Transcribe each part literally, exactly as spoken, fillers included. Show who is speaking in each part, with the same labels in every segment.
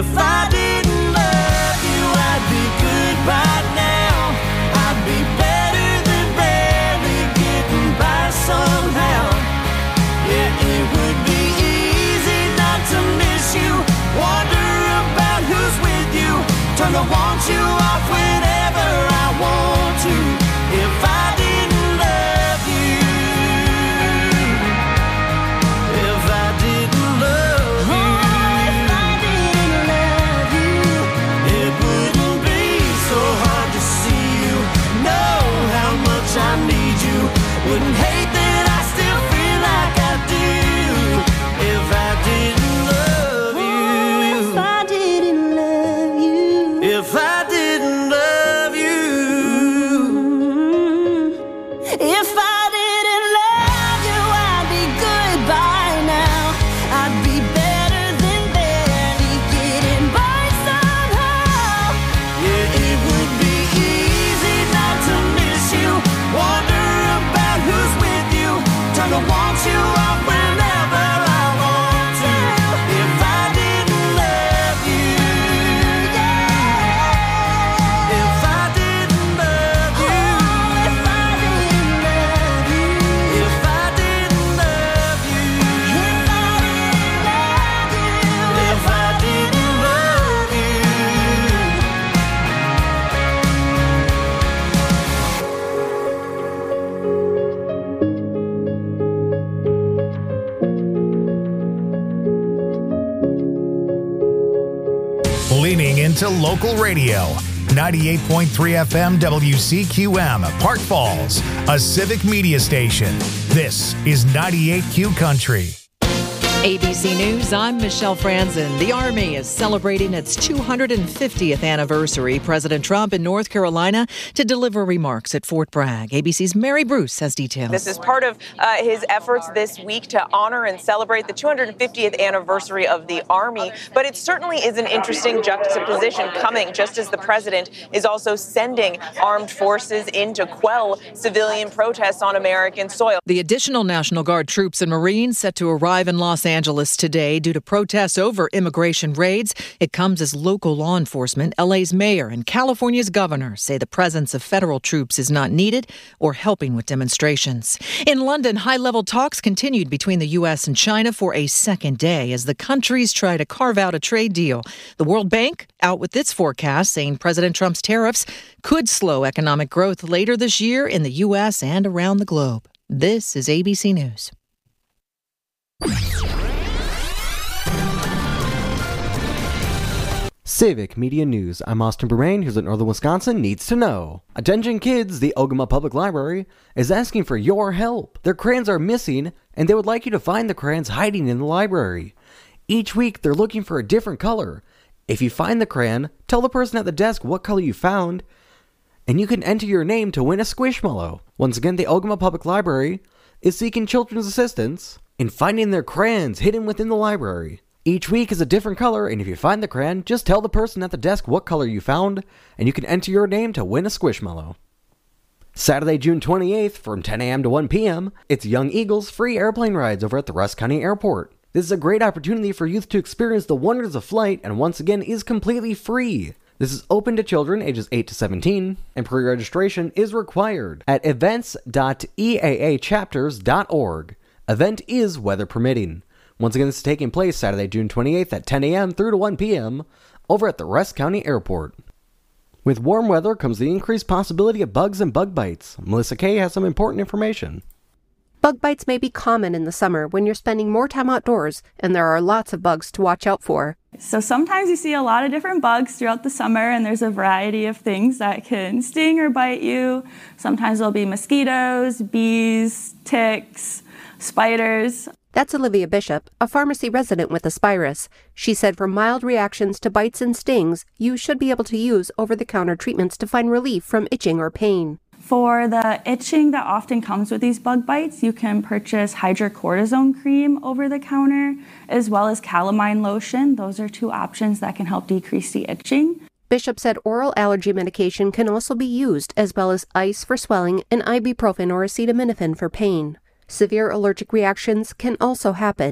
Speaker 1: If I didn't love you, I'd be good right now. I'd be better than barely getting by somehow. Yeah, it would be easy not to miss you. Wonder about who's with you. Turn to want you off whenever I want to. If I didn't love you, if I didn't love you, oh, if I didn't love you, it wouldn't be so hard to see you. Know how much I need you. Wouldn't hate that I still feel like I do. If I didn't love you, if I didn't love you, if I didn't love you, if I didn't love you, I'd be good by now. I'd be better than barely getting by somehow. Yeah, it would be easy not to miss you. Wonder about who's with you. Turn to want you off whenever I want to. If I didn't love you, yeah. If I didn't love you, oh, if I didn't love you, if I didn't love you, if I didn't love you,
Speaker 2: Leaning into local radio. ninety-eight point three F M W C Q M, Park Falls, a civic media station. This is ninety-eight Q Country.
Speaker 3: A B C News, I'm Michelle Franzen. The Army is celebrating its two hundred fiftieth anniversary. President Trump in North Carolina to deliver remarks at Fort Bragg. A B C's Mary Bruce has details.
Speaker 4: This is part of uh, his efforts this week to honor and celebrate the two hundred fiftieth anniversary of the Army. But it certainly is an interesting juxtaposition coming just as the president is also sending armed forces in to quell civilian protests on American soil.
Speaker 3: The additional National Guard troops and Marines set to arrive in Los Angeles today due to protests over immigration raids. It comes as local law enforcement, L A's mayor, and California's governor say the presence of federal troops is not needed or helping with demonstrations. In London, high-level talks continued between the U S and China for a second day as the countries try to carve out a trade deal. The World Bank out with its forecast saying President Trump's tariffs could slow economic growth later this year in the U S and around the globe. This is A B C News.
Speaker 5: Civic Media News. I'm Austin Bermain. Here's what Northern Wisconsin needs to know. Attention kids, the Ogama Public Library is asking for your help. Their crayons are missing, and they would like you to find the crayons hiding in the library. Each week, they're looking for a different color. If you find the crayon, tell the person at the desk what color you found, and you can enter your name to win a Squishmallow. Once again, the Ogama Public Library is seeking children's assistance in finding their crayons hidden within the library. Each week is a different color, and if you find the crayon, just tell the person at the desk what color you found, and you can enter your name to win a Squishmallow. Saturday, June twenty-eighth, from ten a.m. to one p.m., it's Young Eagles free airplane rides over at the Rusk County Airport. This is a great opportunity for youth to experience the wonders of flight, and once again is completely free. This is open to children ages eight to seventeen, and pre-registration is required at events dot e a a chapters dot org. Event is weather permitting. Once again, this is taking place Saturday, June twenty-eighth at ten a.m. through to one p.m. over at the Rusk County Airport. With warm weather comes the increased possibility of bugs and bug bites. Melissa Kay has some important information.
Speaker 6: Bug bites may be common in the summer when you're spending more time outdoors, and there are lots of bugs to watch out for.
Speaker 7: So sometimes you see a lot of different bugs throughout the summer, and there's a variety of things that can sting or bite you. Sometimes there'll be mosquitoes, bees, ticks, spiders.
Speaker 6: That's Olivia Bishop, a pharmacy resident with Aspirus. She said for mild reactions to bites and stings, you should be able to use over-the-counter treatments to find relief from itching or pain.
Speaker 7: For the itching that often comes with these bug bites, you can purchase hydrocortisone cream over the counter, as well as calamine lotion. Those are two options that can help decrease the itching.
Speaker 6: Bishop said oral allergy medication can also be used, as well as ice for swelling and ibuprofen or acetaminophen for pain. Severe allergic reactions can also happen.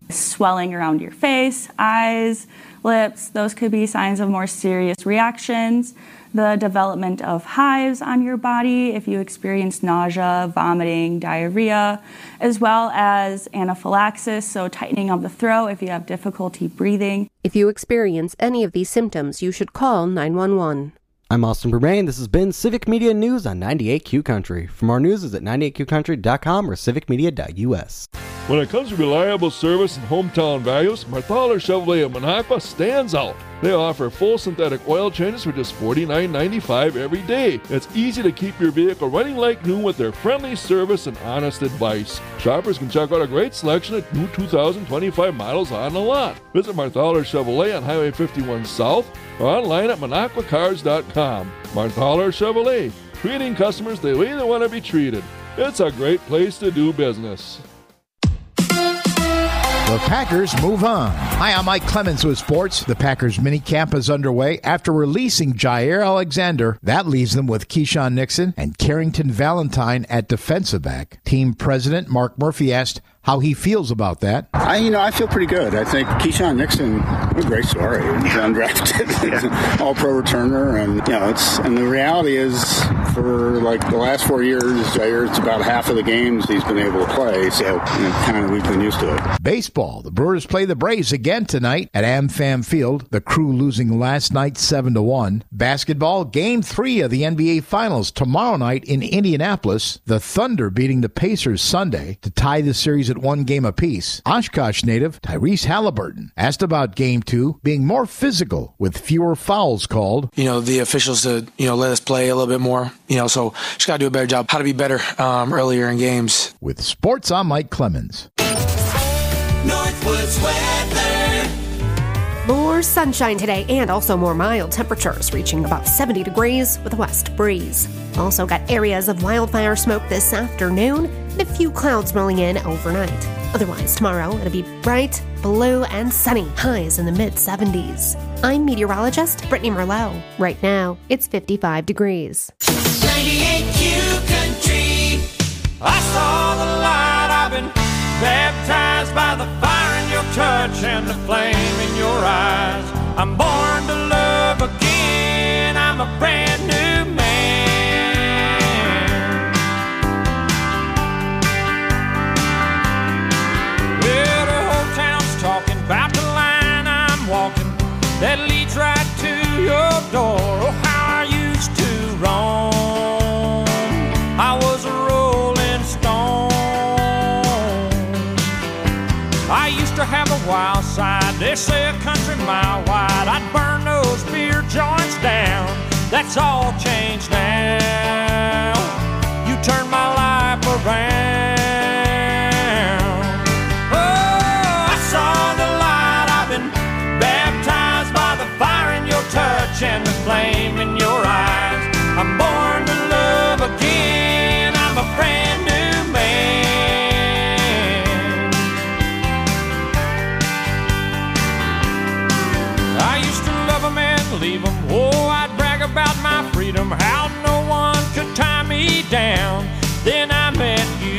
Speaker 7: Swelling around your face, eyes, lips, those could be signs of more serious reactions. The development of hives on your body if you experience nausea, vomiting, diarrhea, as well as anaphylaxis, so tightening of the throat if you have difficulty breathing.
Speaker 6: If you experience any of these symptoms, you should call nine one one.
Speaker 5: I'm Austin Burbain. This has been Civic Media News on ninety-eight Q Country. For more news is at ninety-eight q country dot com or civic media dot u s.
Speaker 8: When it comes to reliable service and hometown values, Marthaler Chevrolet of Minocqua stands out. They offer full synthetic oil changes for just forty-nine ninety-five every day. It's easy to keep your vehicle running like new with their friendly service and honest advice. Shoppers can check out a great selection of new two thousand twenty-five models on the lot. Visit Marthaler Chevrolet on Highway fifty-one South or online at minocqua cars dot com. Marthaler Chevrolet, treating customers the way they want to be treated. It's a great place to do business.
Speaker 9: The Packers move on. Hi, I'm Mike Clemens with sports. The Packers minicamp is underway after releasing Jair Alexander. That leaves them with Keyshawn Nixon and Carrington Valentine at defensive back. Team president Mark Murphy asked how he feels about that.
Speaker 10: I, you know, I feel pretty good. I think Keyshawn Nixon, what a great story. He's undrafted, he's an all-pro returner, and you know, it's and the reality is, for like the last four years, Jair, it's about half of the games he's been able to play. So, you know, kind of we've been used to it.
Speaker 9: Baseball: the Brewers play the Braves again tonight at AmFam Field. The Crew losing last night seven to one. Basketball: Game Three of the N B A Finals tomorrow night in Indianapolis. The Thunder beating the Pacers Sunday to tie the series at one game apiece. Oshkosh native Tyrese Halliburton asked about Game Two being more physical with fewer fouls called.
Speaker 11: You know, the officials to, you know, let us play a little bit more, you know, so just got to do a better job how to be better um, earlier in games.
Speaker 9: With sports, I'm Mike Clemens.
Speaker 1: Northwoods weather.
Speaker 6: More sunshine today and also more mild temperatures, reaching about seventy degrees with a west breeze. Also got areas of wildfire smoke this afternoon and a few clouds rolling in overnight. Otherwise, tomorrow it'll be bright, blue, and sunny, highs in the mid seventies. I'm meteorologist Brittany Merlot. Right now, it's fifty-five degrees.
Speaker 1: ninety-eight Q Country. I saw the light. I've been baptized by the fire in your touch and the flame in your eyes. I'm born to love again. I'm a brand new man. Well, the whole town's talking about the line I'm walking that leads right to your door. Oh, how I used to roam. I was a rolling stone. I used to have a wild side, they say a country mile wide. I'd burn those beer joints down, that's all changed now. You turned my life around. Oh, I saw the light, I've been baptized by the fire in your touch and the flame in your eyes. I'm born to love again, I'm a brand new man. I used to love them and leave them. Oh, I'd brag about my freedom, how no one could tie me down. Then I met you.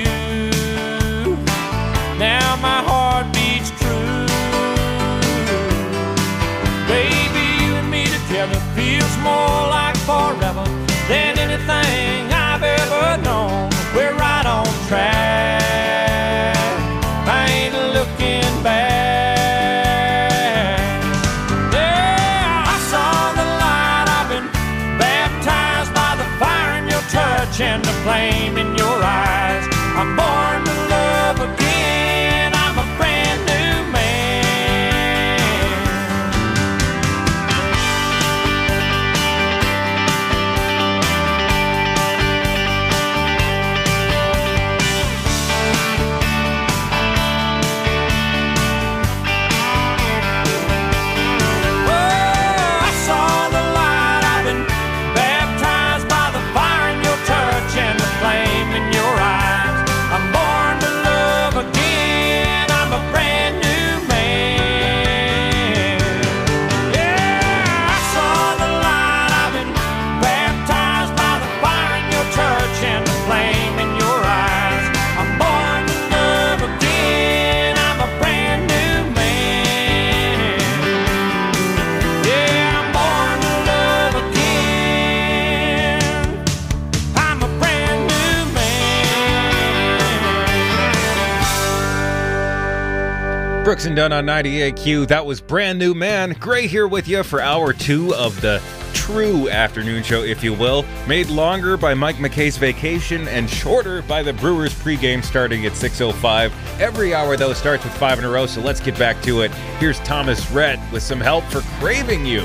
Speaker 12: Brooks and Dunn on ninety-eight Q. That was Brand New Man. Gray here with you for hour two of the true afternoon show, if you will. Made longer by Mike McKay's vacation and shorter by the Brewers pregame starting at six oh five. Every hour, though, starts with five in a row, so let's get back to it. Here's Thomas Rhett with some help for Craving You.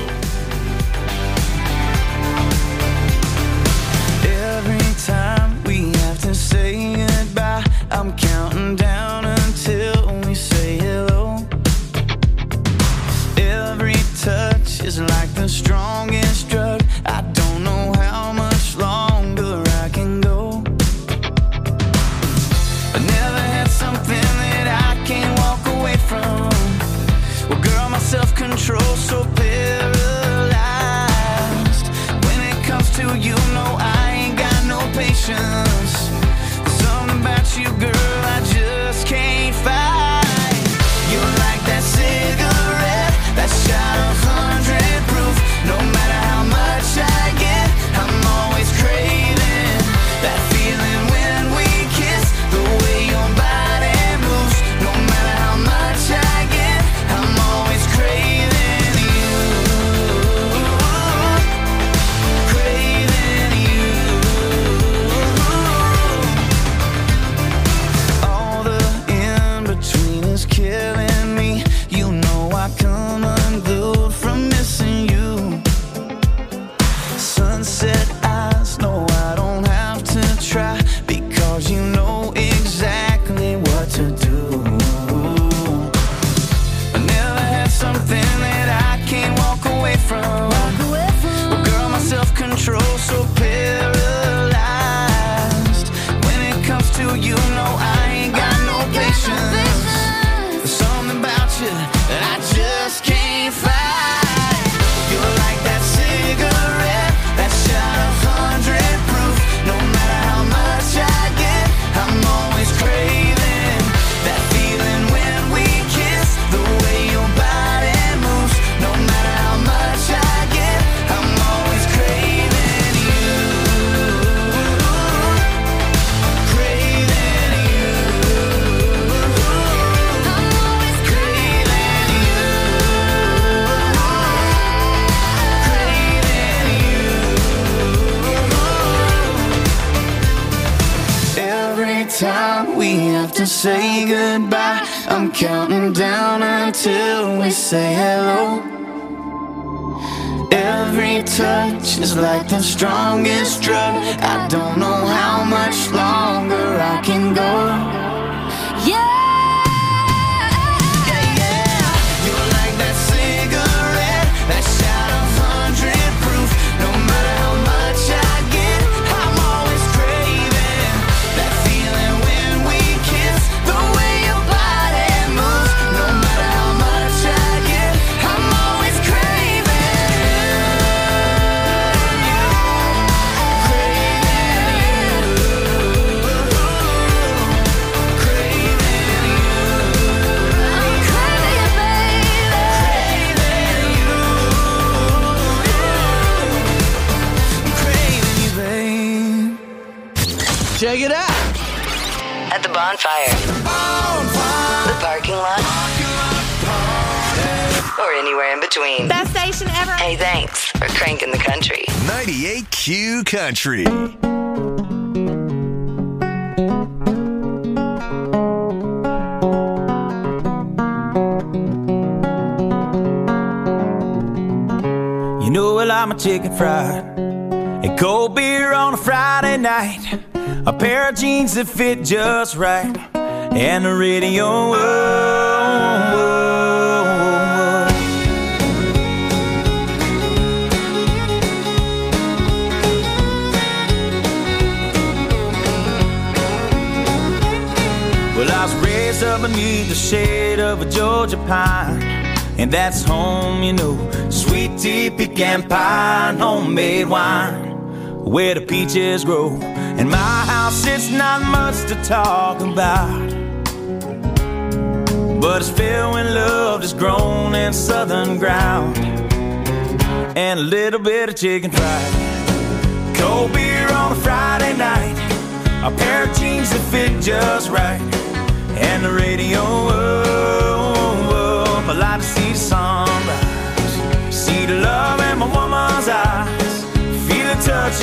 Speaker 13: Every time we have to say goodbye, I'm counting down until we say hello. Every touch is like the strongest drug. I don't know how much longer I can go. I never had something that I can't walk away from. Well, girl, my self-control so paralyzed. When it comes to you, no, I ain't got no patience. There's something about you, girl, I just can't fight. You're like that cigarette, that shot of hundred proof. No matter how much I get, I'm always craving that feeling when we kiss. The way your body moves. No matter how much I get, I'm always craving you. Craving you. All the in-between is killing me. You know I come unglued from missing you. Sunset eyes, no, I don't have to try, because you know exactly what to do. I never had something that I can't walk away from. Well, girl, my self-control so paralyzed. When it comes to you, no, I ain't got no patience. There's something about you that I just can't fight. You're like that cigarette, that shot of hundred proof. No matter how much I get, I'm always craving that feeling when we kiss. The way your body moves. No matter how much I get, I'm always craving you. Craving you. I'm always craving you. Every time we have to say goodbye, I'm counting down until we say hello. Every touch is like the strongest drug. I don't know how much longer I can go. You're like that cigarette, that shot of hundred proof. No matter how much I get, I'm always craving that feeling when we kiss. The way your body moves. No matter how much I get, I'm always craving you. Craving you. Craving you. I'm craving you, baby. Craving you. I'm craving you, babe.
Speaker 14: Check it out.
Speaker 15: At the bonfire, the parking lot, or anywhere in between.
Speaker 16: Best station ever.
Speaker 15: Hey, thanks for cranking the country.
Speaker 17: ninety-eight Q Country.
Speaker 13: You know I like my chicken fried and cold beer on a Friday night, a pair of jeans that fit just right, and the radio. Whoa, whoa, whoa. Well, I was raised up beneath the shade of a Georgia pine, and that's home, you know. Sweet tea, pecan pie, and homemade wine, where the peaches grow. In my house, it's not much to talk about, but it's filled when love is grown in southern ground, and a little bit of chicken fried, cold beer on a Friday night, a pair of jeans that fit just right, and the radio. Oh,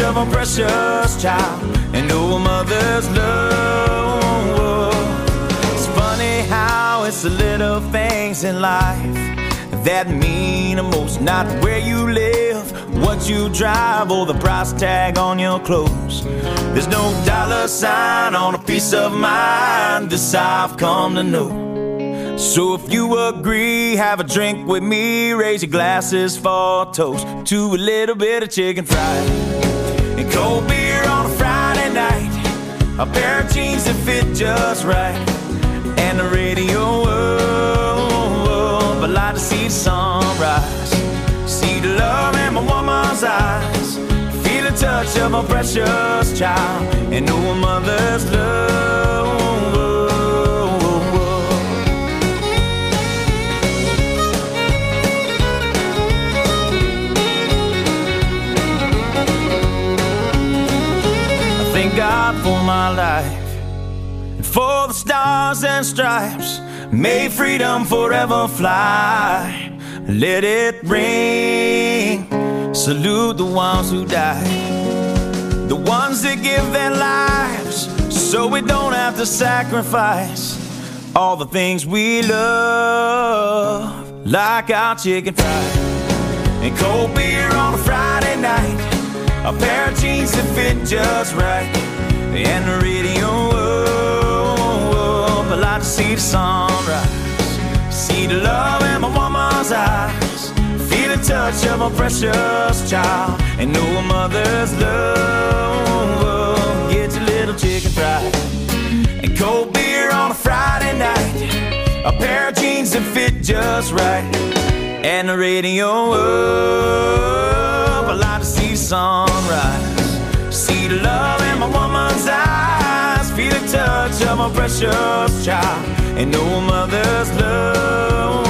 Speaker 13: of a precious child and know a mother's love. It's funny how it's the little things in life that mean the most. Not where you live, what you drive, or the price tag on your clothes. There's no dollar sign on a piece of mind, this I've come to know. So if you agree, have a drink with me, raise your glasses for a toast to a little bit of chicken fried and cold beer on a Friday night, a pair of jeans that fit just right, and the radio world. But like to see the sunrise, see the love in my woman's eyes, feel the touch of a precious child and know a mother's love. Thank God for my life and for the stars and stripes. May freedom forever fly. Let it ring. Salute the ones who died, the ones that give their lives so we don't have to sacrifice all the things we love, like our chicken fried and cold beer on a Friday night, a pair of jeans that fit just right, and the radio. I like to see the sunrise, see the love in my woman's eyes, feel the touch of a precious child, and know a mother's love. Get your little chicken fried and cold beer on a Friday night, a pair of jeans that fit just right, and the radio. I like to see the sunrise, see the love in my woman's eyes, feel the touch of a precious child, and know a mother's love.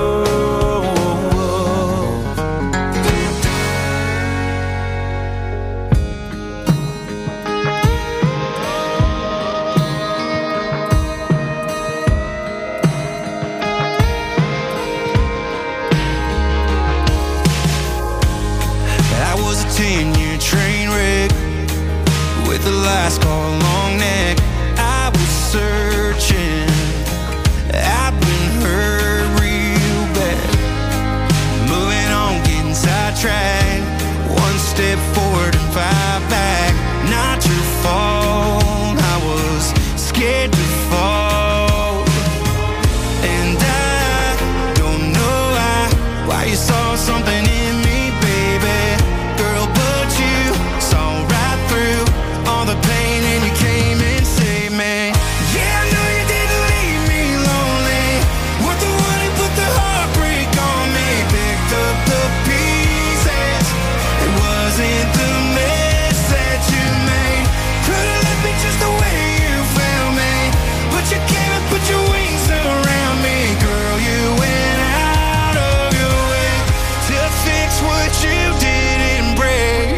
Speaker 16: ten-year train wreck with the last call long neck. I was searching, I've been hurt real bad, moving on, getting sidetracked, one step forward and five back. Not your fault, I was scared to fall, and I don't know why, why you saw something in me, baby. Girl, but you saw right through all the pain and you came and saved me. Yeah, I know you didn't leave me lonely. Weren't the one who put the heartbreak on me. Picked up the pieces, it wasn't the mess that you made. Could've left me just the way you found me, but you came and put your wings around me. Girl, you went out of your way to fix what you didn't break.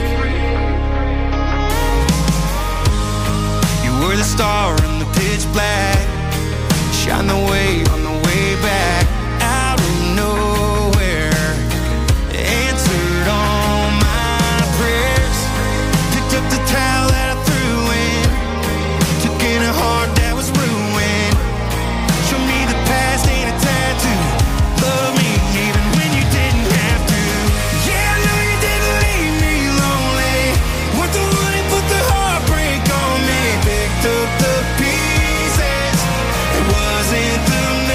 Speaker 16: You were the star in the pitch black, shine the way on the way back, out of nowhere, answered all my prayers, picked up the towel that I threw in, took in a heart that was ruined, showed me the past ain't a tattoo, love me even when you didn't have to. Yeah, I know you didn't leave me lonely, weren't the one who put the heartbreak on me. Picked up the pieces, it wasn't the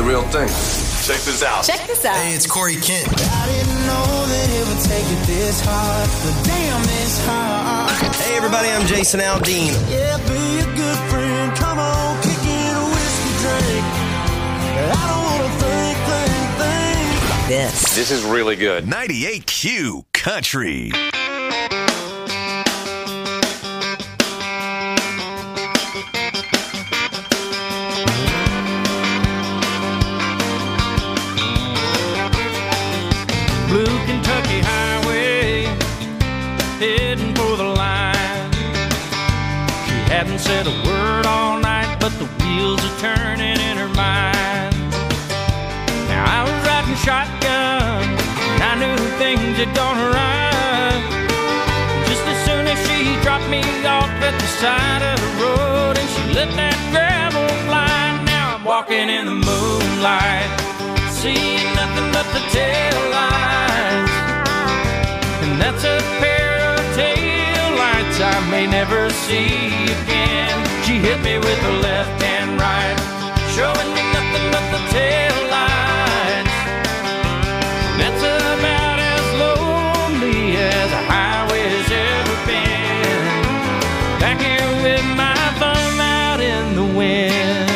Speaker 18: real thing. Check this out.
Speaker 1: Check this out.
Speaker 16: Hey, it's Corey Kent.
Speaker 13: I didn't know that it would take it this hard, but damn, it's hard.
Speaker 16: Hey, everybody, I'm Jason Aldean.
Speaker 13: Yeah, be a good friend. Come on, kick in a whiskey drink. I don't want to think, think, think.
Speaker 17: This.
Speaker 18: This is really good.
Speaker 17: ninety-eight Q Country.
Speaker 19: Blue Kentucky Highway, heading for the line. She hadn't said a word all night, but the wheels are turning in her mind. Now I was riding shotgun, and I knew things had gone right. Just as soon as she dropped me off at the side of the road, and she let that gravel fly. Now I'm walking in the moonlight, seeing nothing but the tail lights. And that's a pair of tail lights I may never see again. She hit me with her left and right, showing me nothing but the tail lights. And that's about as lonely as a highway's ever been. Back here with my thumb out in the wind.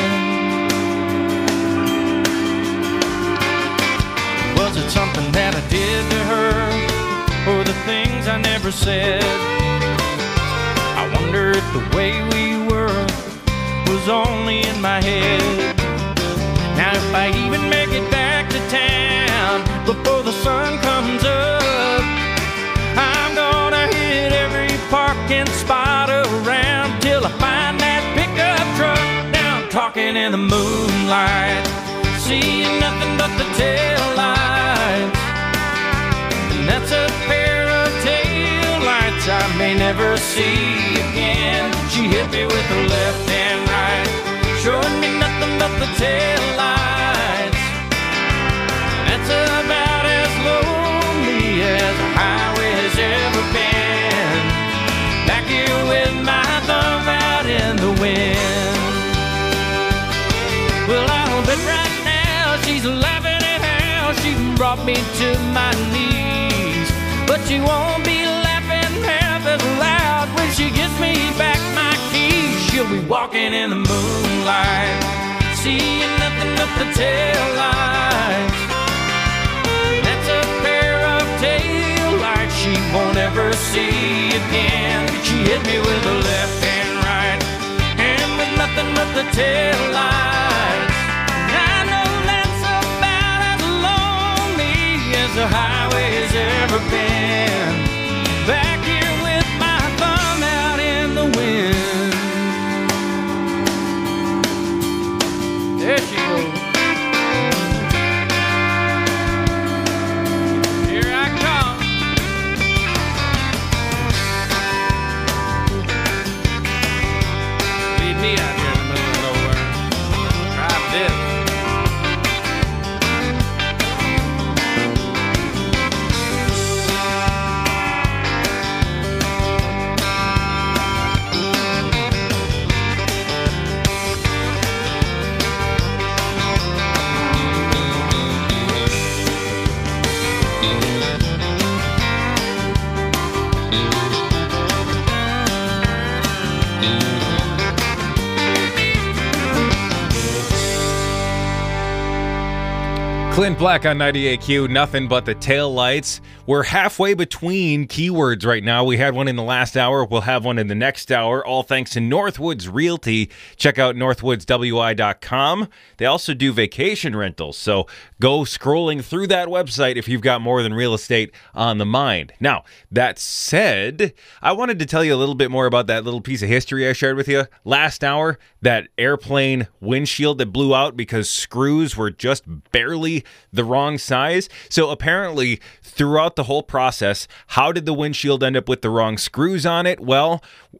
Speaker 19: Was it something that I did to her, or the things I never said? I wonder if the way we were was only in my head. Now if I even make it back to town before the sun comes up, I'm gonna hit every parking spot around till I find that pickup truck. Now I'm talking in the moonlight, seeing nothing but the tail lights. And that's a pair of tail lights I may never see again. She hit me with her left and right, showing me nothing but the tail lights. That's about as lonely as a highway has ever been. Back here with my thumb out in the wind. Well, I'll bet right now she's laughing at how she brought me to my knees. But she won't be laughing half as loud when she gives me back my keys. She'll be walking in the moonlight, seeing nothing but the tail lights. That's a pair of tail lights she won't ever see again. She hit me with her left and right, and with nothing but the tail lights. I know that's about as lonely as the highway's ever been. Back here with my thumb out in the wind. There she goes. Here I come. Leave me out here in the middle of nowhere. Drive this.
Speaker 12: Clint Black on ninety-eight Q, nothing but the tail lights. We're halfway between keywords right now. We had one in the last hour. We'll have one in the next hour, all thanks to Northwoods Realty. Check out northwoods w i dot com. They also do vacation rentals, so go scrolling through that website if you've got more than real estate on the mind. Now, that said, I wanted to tell you a little bit more about that little piece of history I shared with you last hour, that airplane windshield that blew out because screws were just barely the wrong size. So apparently, throughout the whole process, how did the windshield end up with the wrong screws on it? Well,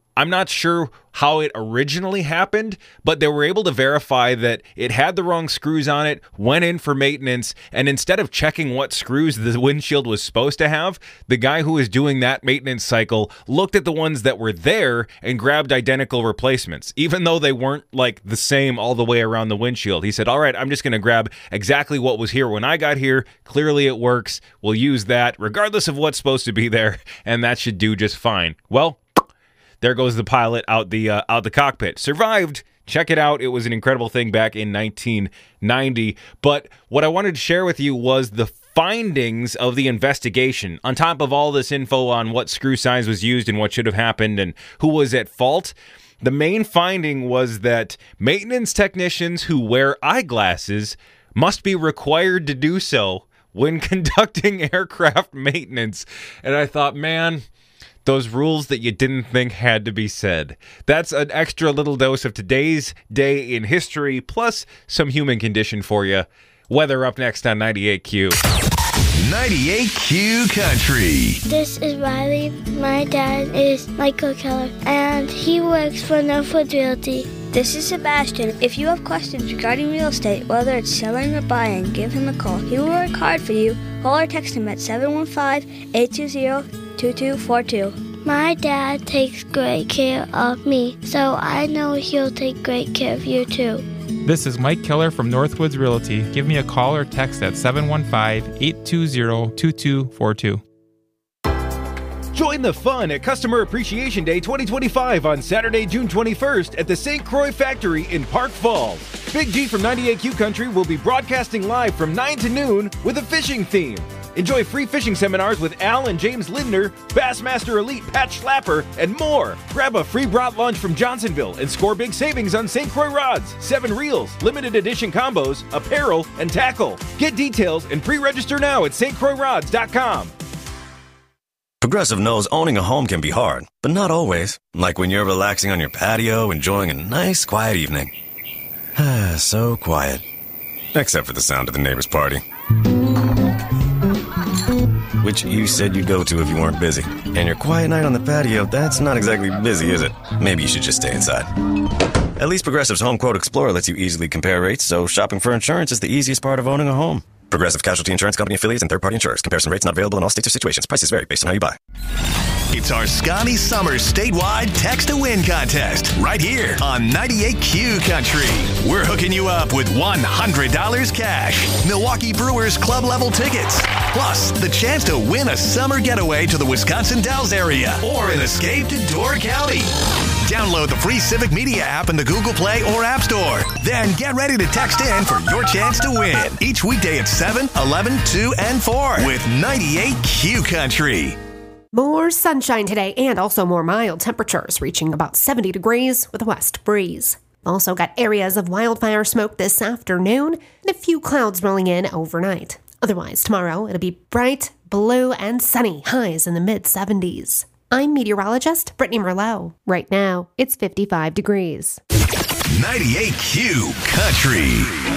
Speaker 12: I'm not sure how it originally happened, but they were able to verify that it had the wrong screws on it, went in for maintenance, and instead of checking what screws the windshield was supposed to have, the guy who was doing that maintenance cycle looked at the ones that were there and grabbed identical replacements, even though they weren't like the same all the way around the windshield. He said, all right, I'm just going to grab exactly what was here when I got here. Clearly it works. We'll use that regardless of what's supposed to be there, and that should do just fine. Well, there goes the pilot out the uh, out the cockpit. Survived. Check it out. It was an incredible thing back in nineteen ninety. But what I wanted to share with you was the findings of the investigation. On top of all this info on what screw size was used and what should have happened and who was at fault, the main finding was that maintenance technicians who wear eyeglasses must be required to do so when conducting aircraft maintenance. And I thought, man, those rules that you didn't think had to be said. That's an extra little dose of today's day in history, plus some human condition for you. Weather up next on ninety-eight Q.
Speaker 17: ninety-eight Q Country.
Speaker 20: This is Riley. My dad is Michael Keller, and he works for Northwoods Realty. This is Sebastian. If you have questions regarding real estate, whether it's selling or buying, give him a call. He will work hard for you. Call or text him at seven one five, eight two zero, two two four two. My dad takes great care of me, so I know he'll take great care of you too.
Speaker 21: This is Mike Keller from Northwoods Realty. Give me a call or text at seven one five, eight two zero, two two four two.
Speaker 22: Join the fun at Customer Appreciation Day twenty twenty-five on Saturday, June twenty-first at the Saint Croix Factory in Park Falls. Big G from ninety-eight Q Country will be broadcasting live from nine to noon with a fishing theme. Enjoy free fishing seminars with Al and James Lindner, Bassmaster Elite Pat Schlapper, and more. Grab a free brought lunch from Johnsonville and score big savings on Saint Croix rods, seven reels, limited edition combos, apparel, and tackle. Get details and pre-register now at S T Croix rods dot com.
Speaker 23: Progressive knows owning a home can be hard, but not always. Like when you're relaxing on your patio, enjoying a nice, quiet evening. So quiet. Except for the sound of the neighbor's party. Which you said you'd go to if you weren't busy. And your quiet night on the patio, that's not exactly busy, is it? Maybe you should just stay inside. At least Progressive's Home Quote Explorer lets you easily compare rates, so shopping for insurance is the easiest part of owning a home. Progressive Casualty Insurance Company affiliates and third-party insurers. Comparison rates not available in all states or situations. Prices vary based on how you buy.
Speaker 17: It's our Scotty Summers statewide Text to Win contest right here on ninety-eight Q Country. We're hooking you up with one hundred dollars cash, Milwaukee Brewers club level tickets, plus the chance to win a summer getaway to the Wisconsin Dells area or an escape to Door County. Download the free Civic Media app in the Google Play or App Store. Then get ready to text in for your chance to win each weekday at seven, eleven, two, and four with ninety-eight Q Country.
Speaker 6: More sunshine today and also more mild temperatures, reaching about seventy degrees with a west breeze. Also got areas of wildfire smoke this afternoon and a few clouds rolling in overnight. Otherwise, tomorrow it'll be bright, blue, and sunny, highs in the mid-seventies. I'm meteorologist Brittany Merlot. Right now, it's fifty-five degrees.
Speaker 17: ninety-eight Q Country.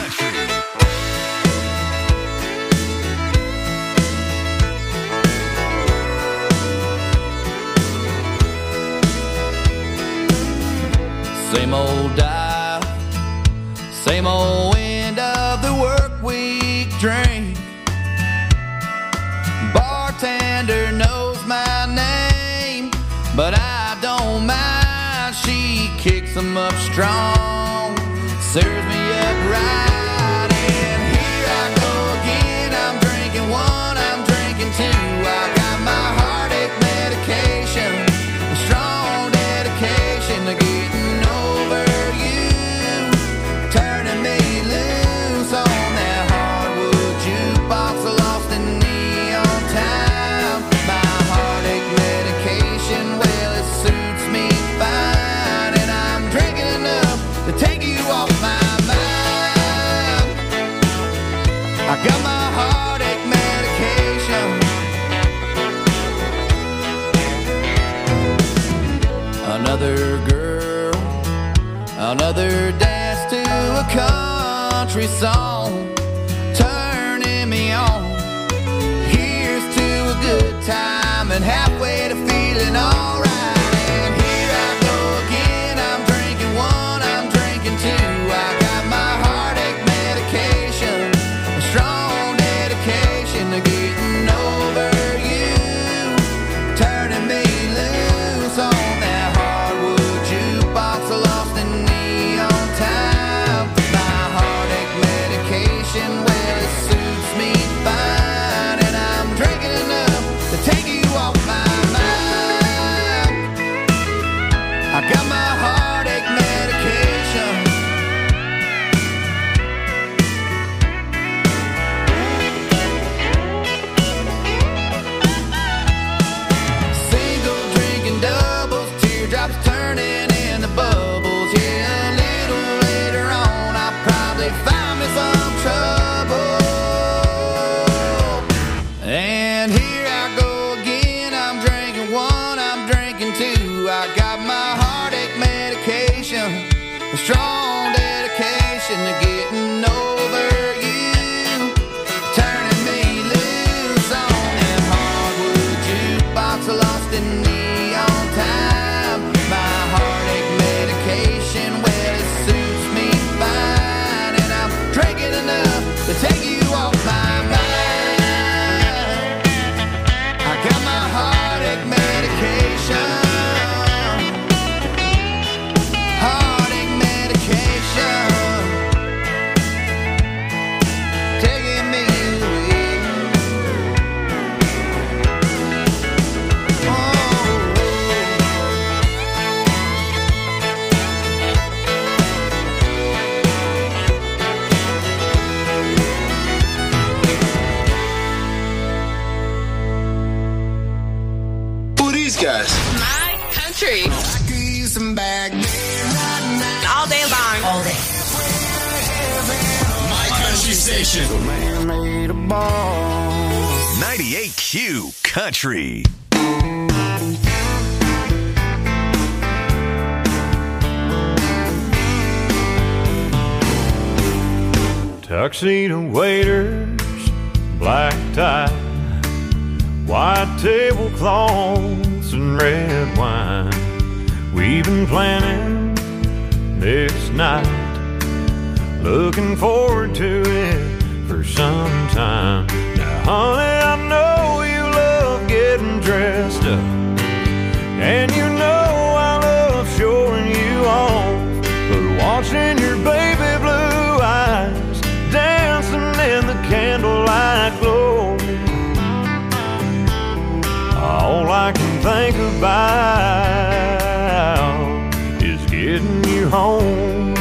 Speaker 19: Same old dial, same old end of the work week drink. Bartender knows my name, but I don't mind. She kicks them up strong, serves me up right. And here I go again. I'm drinking one, I'm drinking two. I got my heartache medication, a strong dedication to getting over you, turning me loose on that hardwood jukebox, lost in neon time. My heartache medication, well, it suits me fine, and I'm drinking enough to take you off my mind. I got my heartache medication. Another girl, another dance to a country song, turning me on. Here's to a good time and halfway to feeling alright. And here I go
Speaker 16: blue. I got my heartache medication, a strong dedication to getting over you, turning me loose on that hardwood jukebox, lost in neon time. My heartache medication, well, it suits me fine, and I'm drinking enough to take you off my mind. I got my heartache medication, heartache medication, taking me away. Oh.
Speaker 2: Who are these guys?
Speaker 3: My country. All day long. All day.
Speaker 17: My country station.
Speaker 16: Man made a ball.
Speaker 17: ninety-eight Q Country.
Speaker 19: Tuxedo waiters, black tie, white tablecloths and red wine. We've been planning this night, looking forward to it for some time. Now, honey, I know you love getting dressed up, and you know I love showing you off, but watching your baby blue eyes dancing in the candlelight glow, all I can think about is getting you home.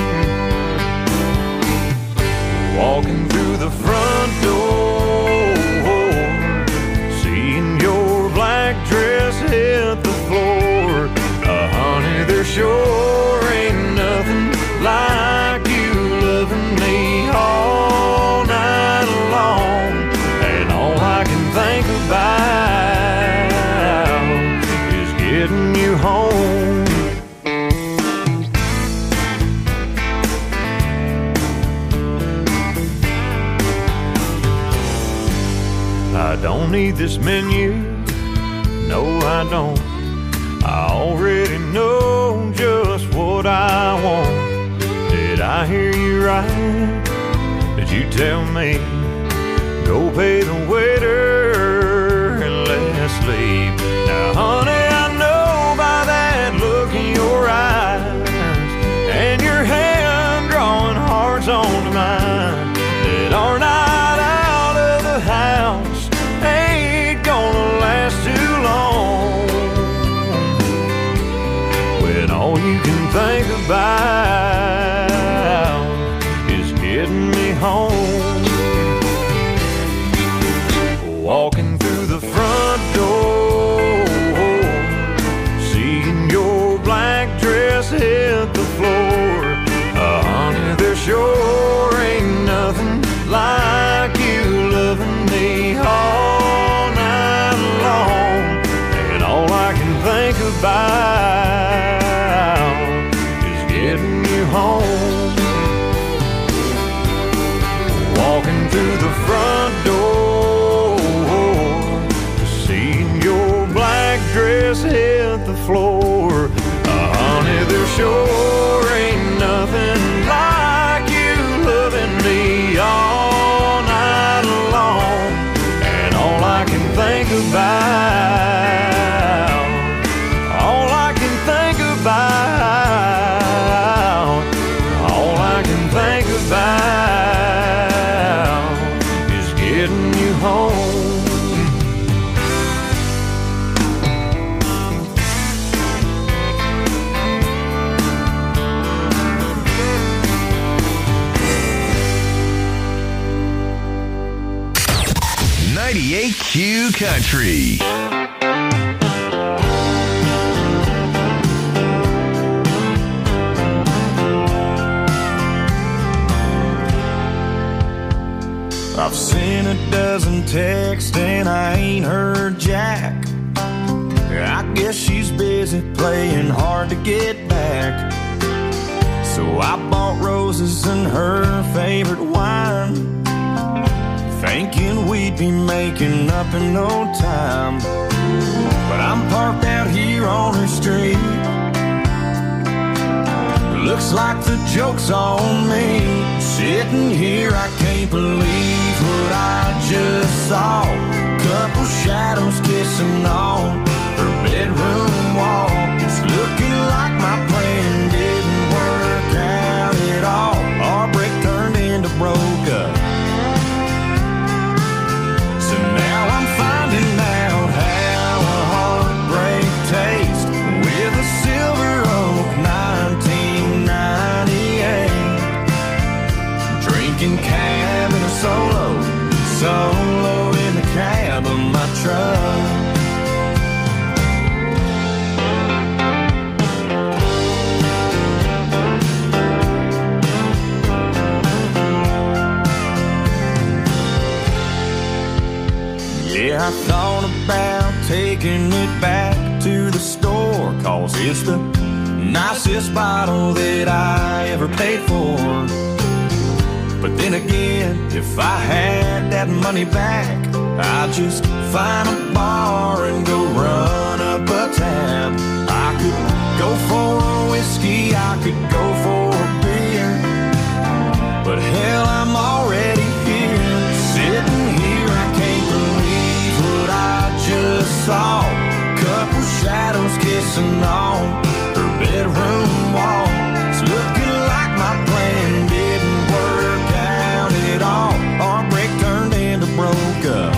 Speaker 19: Walking through the front door, seeing your black dress hit the floor. Uh, honey, there sure ain't nothing like you loving me all night long. And all I can think about is getting you home. I don't need this menu, no I don't. I already know just what I want. Did I hear you right? Did you tell me, go pay the waiter and let's leave? Now honey, I know by that look in your eyes and your hand drawing hearts onto mine, that our night out of the house ain't gonna last too long, when all you can think about is getting me home. Walking through the front door, seeing your black dress hit the floor. Uh, honey, there sure ain't nothing like you loving me all night long. And all I can think about is getting you home. Walking through the front door, seeing your black dress hit the floor. Uh, honey, there sure ain't nothing like you loving me all night long. And all I can think about, all I can think about, all I can think about is getting you home.
Speaker 17: ninety-eight Q Country.
Speaker 19: I've seen a dozen texts and I ain't heard jack.
Speaker 16: I guess she's busy playing hard to get back. So I bought roses and her favorite wine, thinking we'd be making up in no time. But I'm parked out here on her street. Looks like the joke's on me. Sitting here, I can't believe what I just saw. Couple shadows kissing on her bedroom wall. It's looking like my plan didn't work out at all. Our break turned into broke up. So now I'm finding out how a heartbreak tastes with a Silver Oak nineteen ninety-eight. Drinking cab in a solo, solo in the cab of my truck. Yeah, I thought about taking it back to the store, 'cause it's the nicest bottle that I ever paid for. But then again, if I had that money back, I'd just find a bar and go run up a tab. I could go for a whiskey, I could go for a beer, but hell, I'm already here. Sitting here, I can't believe what I just saw. Couple shadows kissing on her bedroom wall. It's looking like my plan didn't work out at all. Our break turned into broke up.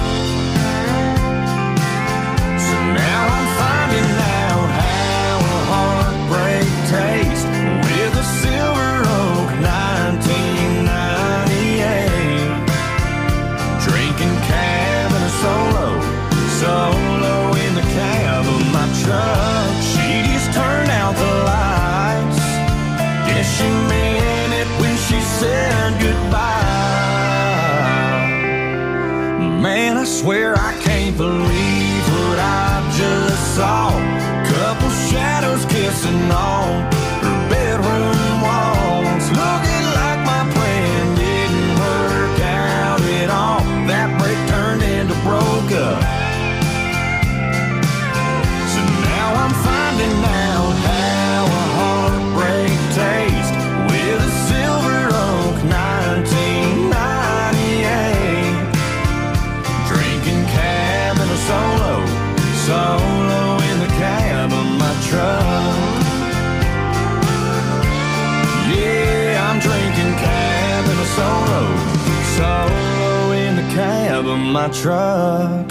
Speaker 16: So now I'm finding out how a heartbreak tastes with a Silver Oak nineteen ninety-eight. Drinking cab and a solo, solo in the cab of my truck. She just turned out the lights. Guess she meant it when she said goodbye. Man, I swear I can't believe what I just saw. Couple shadows kissing on her bedroom walls. Looking like my plan didn't work out at all. That break turned into broke up. So now I'm finding out how a heartbreak tastes with a Silver Oak nineteen ninety-eight. Drinking cab and a solo, solo in the cab of my truck. Yeah, I'm drinking cab and a solo, solo in the cab of my truck.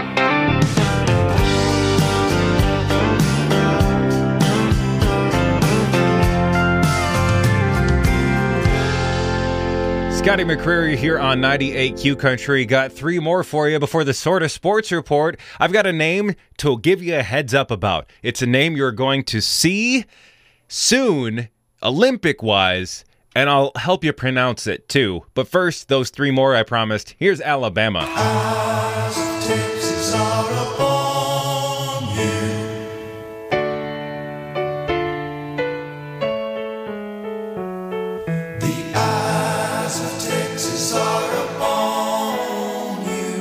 Speaker 12: Scotty McCreery here on ninety-eight Q Country. Got three more for you before the Sort of Sports Report. I've got a name to give you a heads up about. It's a name you're going to see soon, Olympic-wise, and I'll help you pronounce it too. But first, those three more I promised. Here's Alabama.
Speaker 16: Eyes of Texas are upon you. The eyes of Texas are upon you.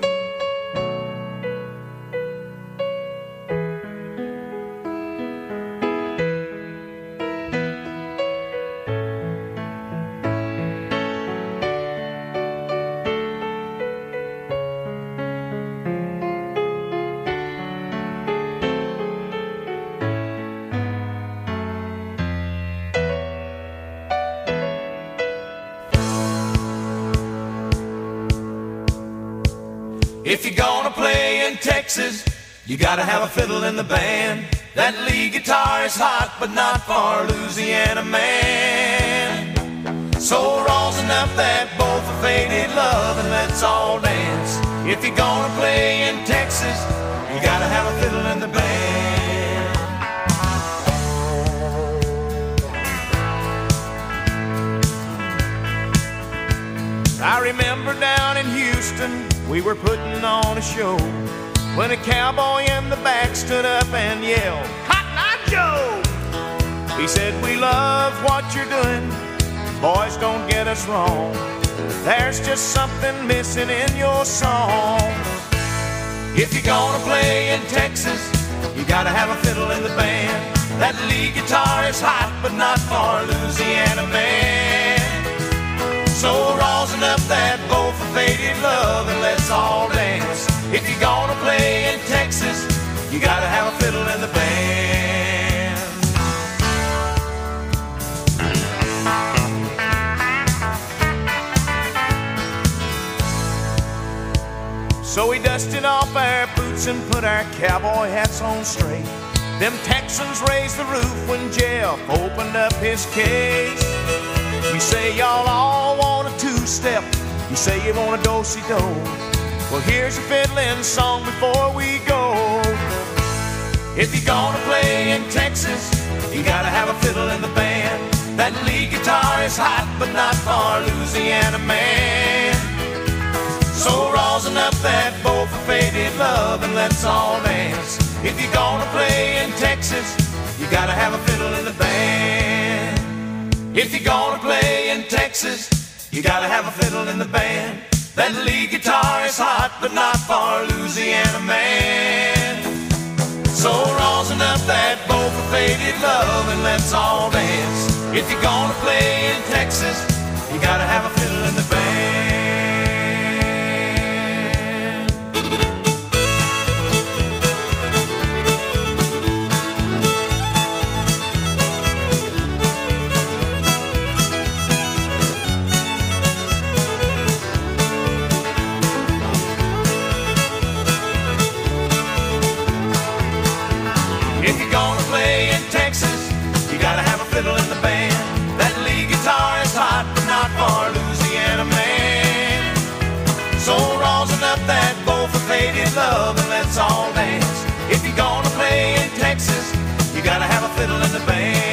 Speaker 16: If you're gonna play in Texas, you gotta have a fiddle in the band. That lead guitar is hot, but not for Louisiana man. So rosin up that bowl for faded love and let's all dance. If you're gonna play in Texas, you gotta have a fiddle in the band. I remember down in Houston, we were putting on a show.
Speaker 4: when a cowboy in the back stood up and yelled, Cotton Eye Joe! He said, we love what you're doing, boys, don't get us wrong. There's just something missing in your song. If you're gonna play in Texas, you gotta have a fiddle in the band. That lead guitar is hot, but not for a Louisiana man. So rosin up that bow for faded love and let's all dance. If you're gonna play in Texas, you gotta have a fiddle in the band. So we dusted off our boots and put our cowboy hats on straight. Them Texans raised the roof when Jeff opened up his case. You say y'all all want a two-step, you say you want a do-si-do. Well, here's a fiddling song before we go. If you're gonna play in Texas, you gotta have a fiddle in the band. That lead guitar is hot, but not for a Louisiana man. So rosin up that bow for faded love and let's all dance. If you're gonna play in Texas, you gotta have a fiddle in the band. If you're gonna play in Texas, you gotta have a fiddle in the band. That lead guitar is hot, but not for a Louisiana man. So rosin up that bow for faded love and let's all dance. If you're gonna play in Texas, you gotta have a fiddle in the band. If you're gonna play in Texas, you gotta have a fiddle in the band. That lead guitar is hot, but not for a Louisiana man. So rosin up that bow for faded love and let's all dance. If you're gonna play in Texas, you gotta have a fiddle in the band.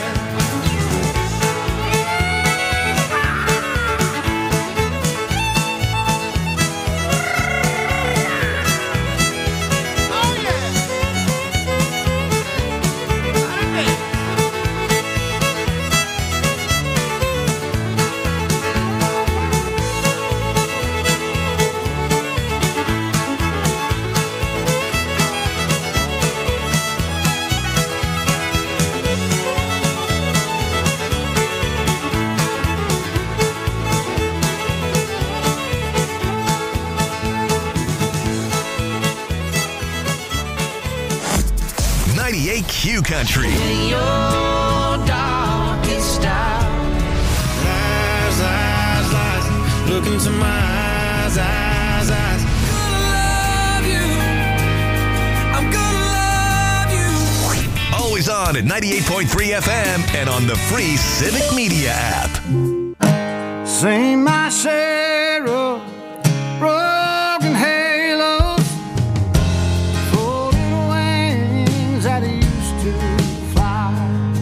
Speaker 17: ninety-eight Q Country.
Speaker 16: In your darkest hour. Lies, lies, lies. Look into my eyes, eyes, eyes. Gonna love you. I'm gonna love you.
Speaker 17: Always on at ninety-eight point three F M and on the free Civic Media app.
Speaker 13: Sing my share of broken halos, floating wings that used to fly.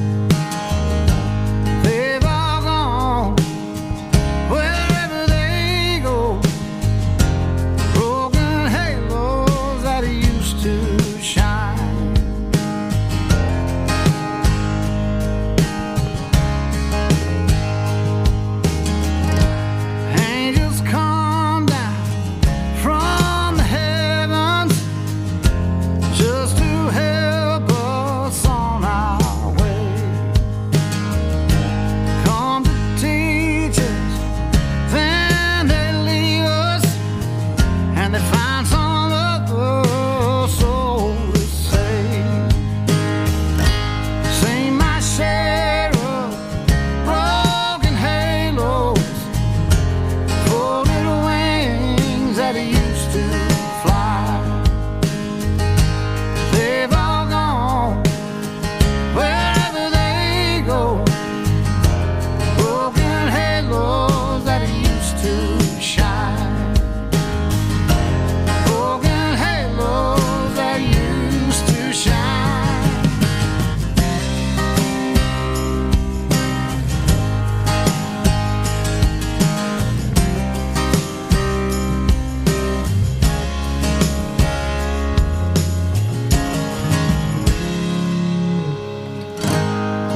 Speaker 13: They've all gone wherever they go. Broken halos that used to shine. Angels come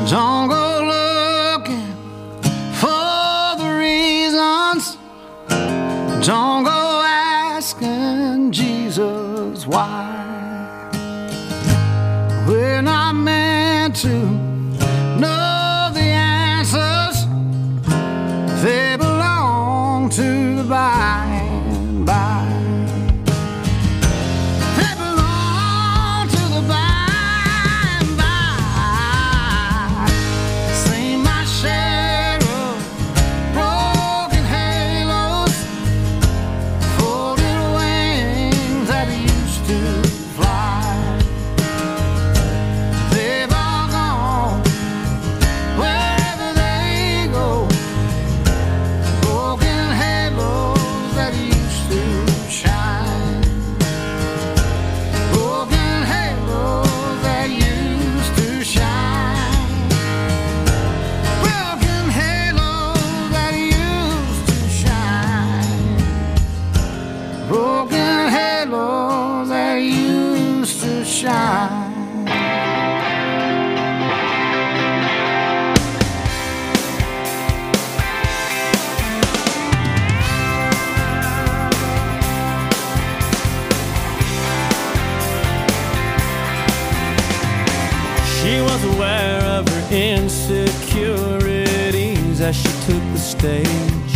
Speaker 16: Don't go looking for the reasons. Don't go asking Jesus why. We're not meant to know the answers. They belong to the by and by. They belong to the by and by. Seen my share of broken halos, folded wings that used to fly. They've all gone wherever they go. Broken halos that used to shine. Broken halos that used to shine. Broken halos that used to shine. Broken halos that used to shine.
Speaker 19: She was aware of her insecurities as she took the stage.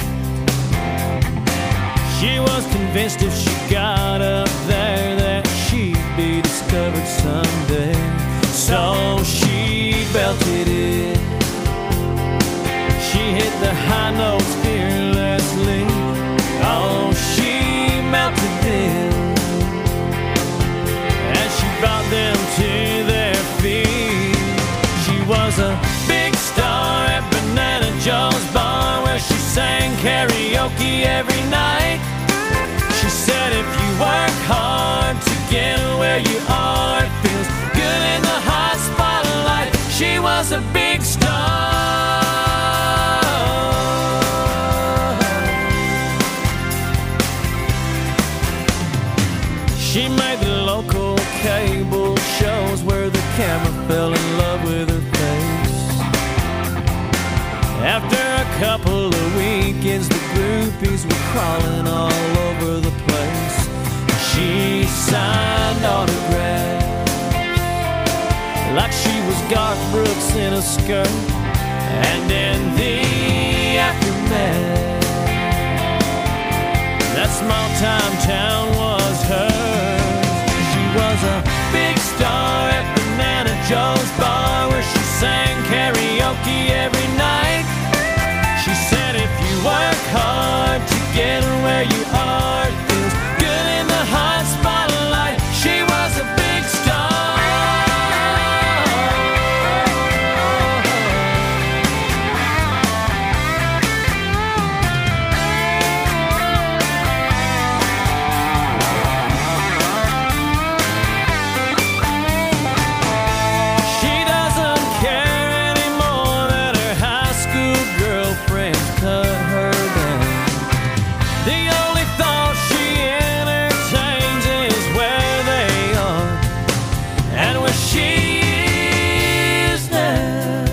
Speaker 19: She was convinced if she got up there that she'd be discovered someday. So she belted it. She hit the high notes fearlessly. Oh, she melted them as she brought them to their feet. She was a big star at Banana Joe's bar where she sang karaoke every night. She said if you work hard to get where you are, it feels good in the hot spotlight. She was a big star. She made the local cable shows where the camera fell in love with her face. After a couple of weekends, the groupies were crawling all over the place. She signed autographs like she was Garth Brooks in a skirt. And in the aftermath, that small time town was hers. She was a big star at Banana Joe's bar where she sang karaoke every night. She said if you work hard to get where you are, it feels good in the hot spotlight. She was a big star. She doesn't care anymore that her high school girlfriends cut her down. The only thought she entertains is where they are and where she is now.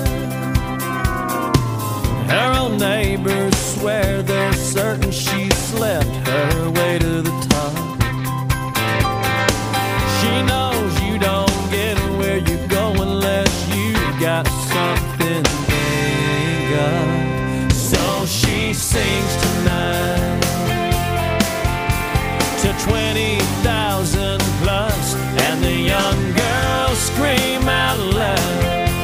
Speaker 19: Her own neighbors swear they're certain she slept her way to the top. She knows you don't get where you go unless you got something they got. So she sings tonight to twenty thousand plus, and the young girls scream out loud,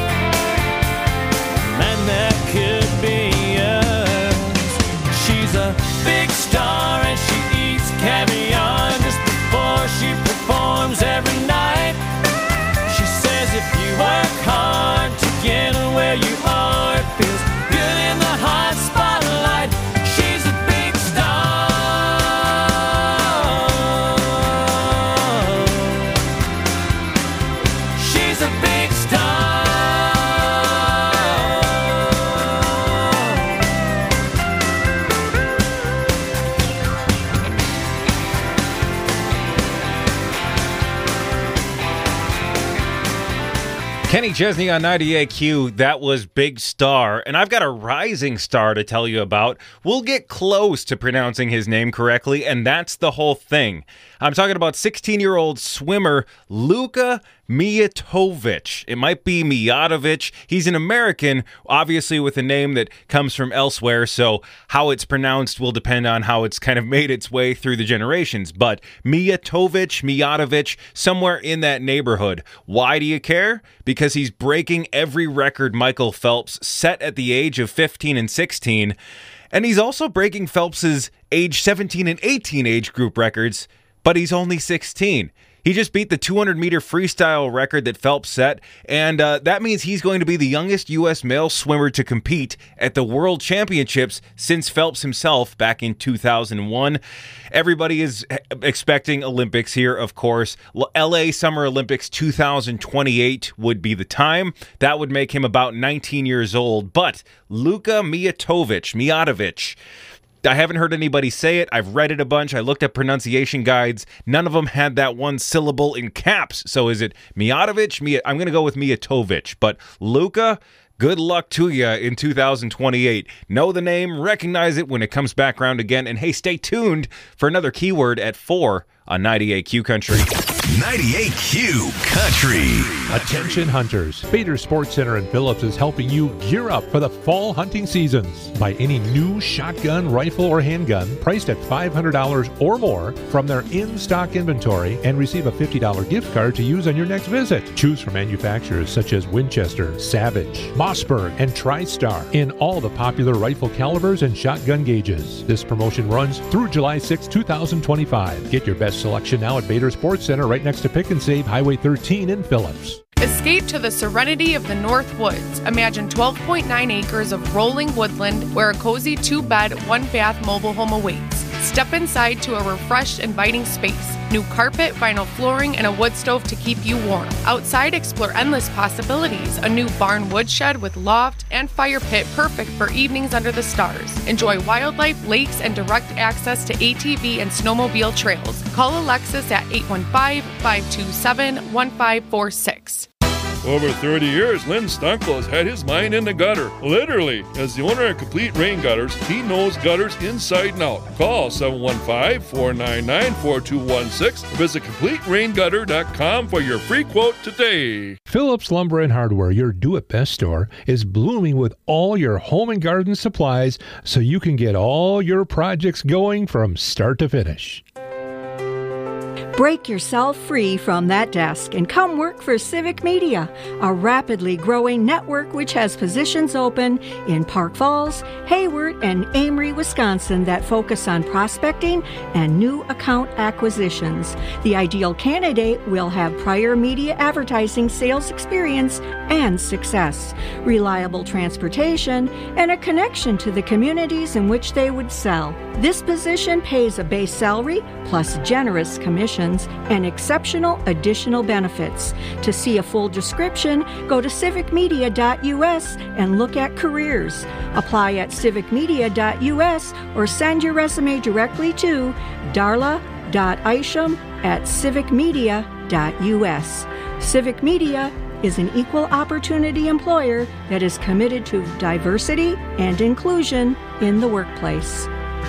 Speaker 19: man, that could be us. She's a big star and she eats caviar just before she performs every night. She says if you work hard to get
Speaker 12: Kenny Chesney on ninety-eight Q, that was Big Star. And I've got a rising star to tell you about. We'll get close to pronouncing his name correctly, and that's the whole thing. I'm talking about sixteen-year-old swimmer Luka Mijatovic. It might be Mijatovic. He's an American, obviously with a name that comes from elsewhere, so how it's pronounced will depend on how it's kind of made its way through the generations. But Mijatovic, Mijatovic, somewhere in that neighborhood. Why do you care? Because he's breaking every record Michael Phelps set at the age of fifteen and sixteen, and he's also breaking Phelps's age seventeen and eighteen age group records, but he's only sixteen. He just beat the two hundred meter freestyle record that Phelps set, and uh, that means he's going to be the youngest U S male swimmer to compete at the World Championships since Phelps himself back in two thousand one. Everybody is expecting Olympics here, of course. L A Summer Olympics two thousand twenty-eight would be the time. That would make him about nineteen years old. But Luka Mijatovic, Mijatovic, I haven't heard anybody say it. I've read it a bunch. I looked at pronunciation guides. None of them had that one syllable in caps. So is it Mijatovic? Mi- I'm going to go with Mijatovic. But Luka, good luck to you in two thousand twenty-eight. Know the name, recognize it when it comes back around again. And hey, stay tuned for another keyword at four on ninety-eight Q Country.
Speaker 17: ninety-eight Q Country.
Speaker 5: Attention hunters. Bader Sports Center in Phillips is helping you gear up for the fall hunting seasons. Buy any new shotgun, rifle, or handgun priced at five hundred dollars or more from their in-stock inventory and receive a fifty dollars gift card to use on your next visit. Choose from manufacturers such as Winchester, Savage, Mossberg, and TriStar in all the popular rifle calibers and shotgun gauges. This promotion runs through July sixth, two thousand twenty-five. Get your best selection now at Bader Sports Center right next to Pick and Save Highway thirteen in Phillips.
Speaker 7: Escape to the serenity of the North Woods. Imagine twelve point nine acres of rolling woodland where a cozy two-bed, one-bath mobile home awaits. Step inside to a refreshed, inviting space. New carpet, vinyl flooring, and a wood stove to keep you warm. Outside, explore endless possibilities. A new barn woodshed with loft and fire pit perfect for evenings under the stars. Enjoy wildlife, lakes, and direct access to A T V and snowmobile trails. Call Alexis at eight one five, five two seven, one five four six.
Speaker 8: Over thirty years, Lynn Stunkel has had his mind in the gutter, literally. As the owner of Complete Rain Gutters, he knows gutters inside and out. Call seven one five, four nine nine, four two one six or visit complete rain gutter dot com for your free quote today.
Speaker 5: Phillips Lumber and Hardware, your do-it-best store, is blooming with all your home and garden supplies so you can get all your projects going from start to finish.
Speaker 24: Break yourself free from that desk and come work for Civic Media, a rapidly growing network which has positions open in Park Falls, Hayward, and Amory, Wisconsin that focus on prospecting and new account acquisitions. The ideal candidate will have prior media advertising sales experience and success, reliable transportation, and a connection to the communities in which they would sell. This position pays a base salary plus generous commissions and exceptional additional benefits. To see a full description, go to civic media dot u s and look at careers. Apply at civic media dot u s or send your resume directly to darla dot isham at civic media dot u s. Civic Media is an equal opportunity employer that is committed to diversity and inclusion in the workplace.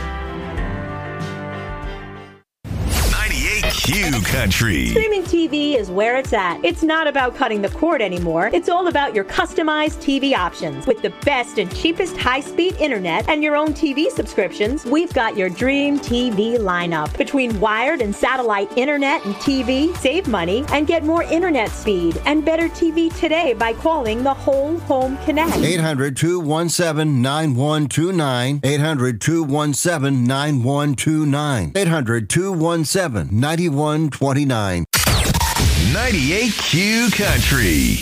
Speaker 17: Q Country.
Speaker 25: Streaming T V is where it's at. It's not about cutting the cord anymore. It's all about your customized T V options. With the best and cheapest high-speed internet and your own T V subscriptions, we've got your dream T V lineup. Between wired and satellite internet and T V, save money and get more internet speed and better T V today by calling the Whole Home Connect.
Speaker 26: eight hundred, two one seven, nine one two nine. eight hundred, two one seven, nine one two nine. eight hundred, two one seven, nine one two nine.
Speaker 17: ninety-eight Q Country.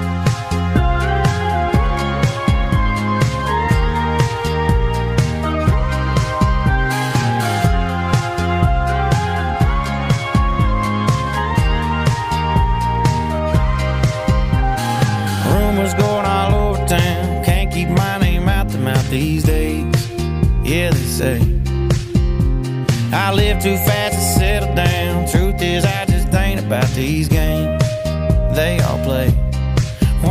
Speaker 19: Rumors going all over town, can't keep my name out the mouth these days. Yeah, they say I live too fast to settle down. Truth is, I just ain't about these games they all play.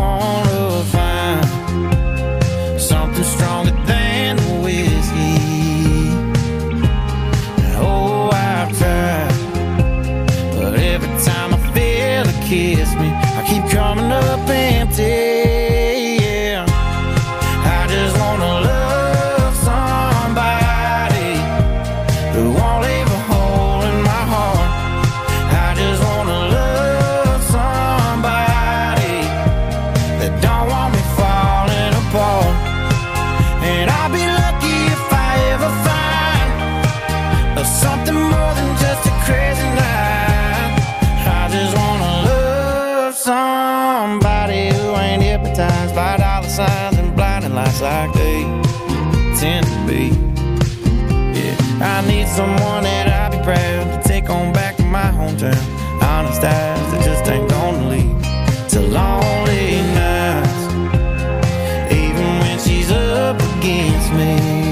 Speaker 19: signs, five dollar signs, and blinding lights like they tend to be. Yeah, I need someone that I'll be proud to take on back to my hometown. Honest eyes that just ain't gonna lead to lonely nights, even when she's up against me.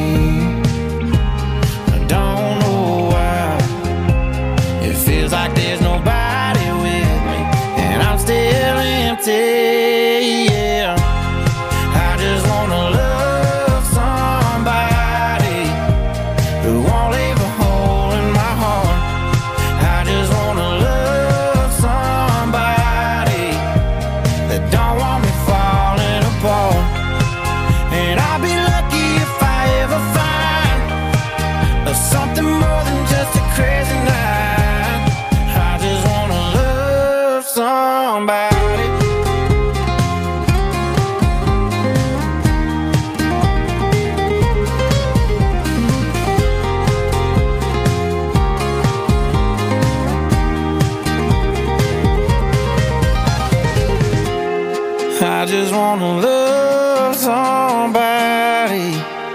Speaker 19: I don't know why it feels like there's nobody with me, and I'm still empty. Yeah, I just wanna love somebody who won't leave a hole in my heart. I just wanna love somebody that don't want me falling apart. And I'll be lucky if I ever find something more than just a crazy night. I just wanna love somebody. I just wanna love somebody.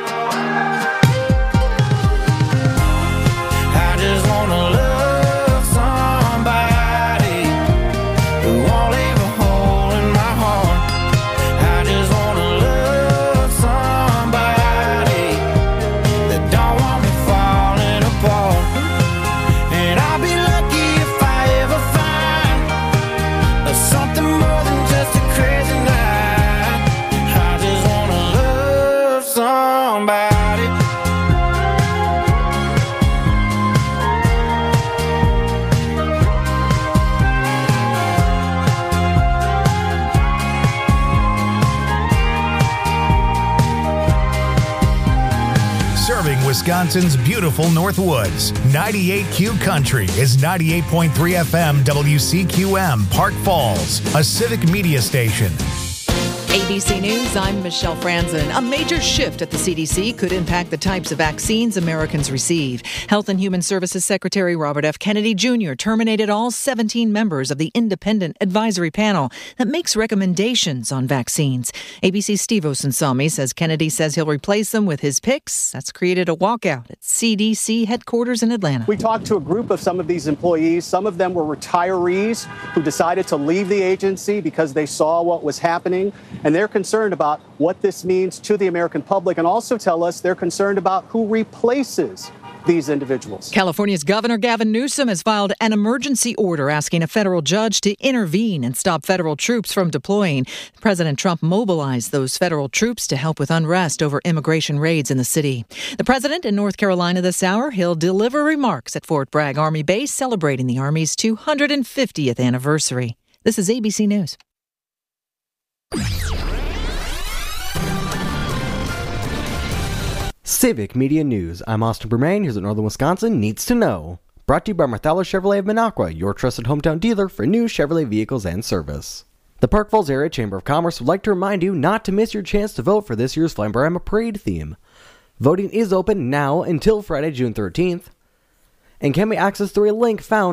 Speaker 19: I just wanna love somebody who won't leave a hole in my heart. I just wanna love somebody that don't want me falling apart. And I'll be lucky if I ever find something more than just a crazy night. I just wanna love somebody.
Speaker 1: Serving Wisconsin's beautiful Northwoods. ninety-eight Q Country is ninety-eight point three F M W C Q M, Park Falls, a civic media station.
Speaker 9: A B C News, I'm Michelle Franzen. A major shift at the C D C could impact the types of vaccines Americans receive. Health and Human Services Secretary Robert F. Kennedy Junior terminated all seventeen members of the independent advisory panel that makes recommendations on vaccines. A B C's Steve Osunsami says Kennedy says he'll replace them with his picks. That's created a walkout at C D C headquarters in Atlanta.
Speaker 10: We talked to a group of some of these employees. Some of them were retirees who decided to leave the agency because they saw what was happening. And they're concerned about what this means to the American public, and also tell us they're concerned about who replaces these individuals.
Speaker 9: California's Governor Gavin Newsom has filed an emergency order asking a federal judge to intervene and stop federal troops from deploying. President Trump mobilized those federal troops to help with unrest over immigration raids in the city. The president in North Carolina this hour, he'll deliver remarks at Fort Bragg Army Base celebrating the Army's two hundred fiftieth anniversary. This is A B C News.
Speaker 11: Civic Media News. I'm Austin Bermain. Here's what Northern Wisconsin needs to know. Brought to you by Marthaler Chevrolet of Minocqua, your trusted hometown dealer for new Chevrolet vehicles and service. The Park Falls Area Chamber of Commerce would like to remind you not to miss your chance to vote for this year's Flamborama Parade theme. Voting is open now until Friday, June thirteenth, and can be accessed through a link found